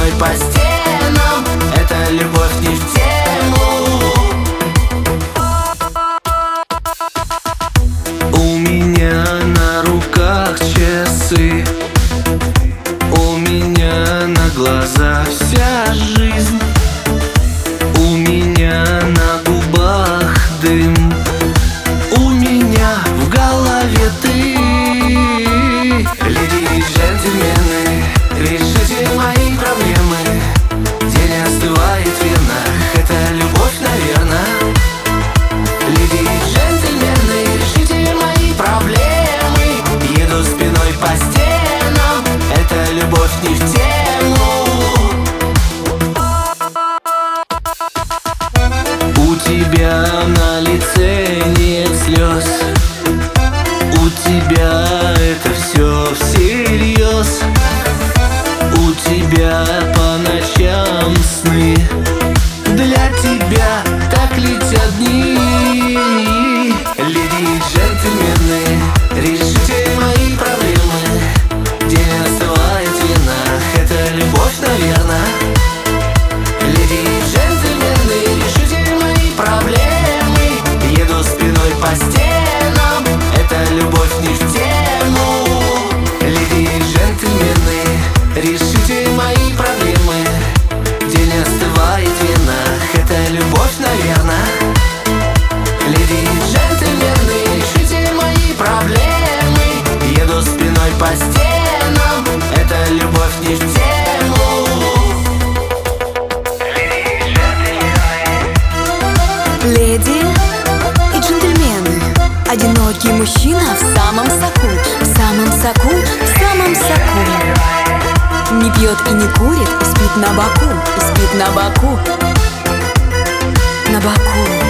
спиной по стенам. Это любовь не в тему. У меня на руках часы, у меня на глазах вся жизнь, у меня на губах дым, у меня в голове ты. Леди и джентльмены, решите мои проблемы. День остывает в венах, это любовь, наверно. Леди и джентльмены, решите мои проблемы. Еду спиной по стенам, это любовь не в тему. У тебя на лице нет слез, у тебя это все всерьез. У тебя по ночам сны, для тебя так летят дни. Леди и джентльмены, решите мои проблемы. День остывает в венах, это любовь, наверно. Леди и джентльмены, решите мои проблемы. Еду спиной по стенам, это любовь не в тему. Леди и джентльмены, решите мои проблемы. День остывает в венах, это любовь, наверно. Леди и джентльмены, решите мои проблемы. Еду спиной по стенам, это любовь не в тему. Леди и джентльмены, одинокий мужчина в самом соку, в самом соку, в самом соку. Не пьет и не курит, и спит на боку, и спит на боку, на боку.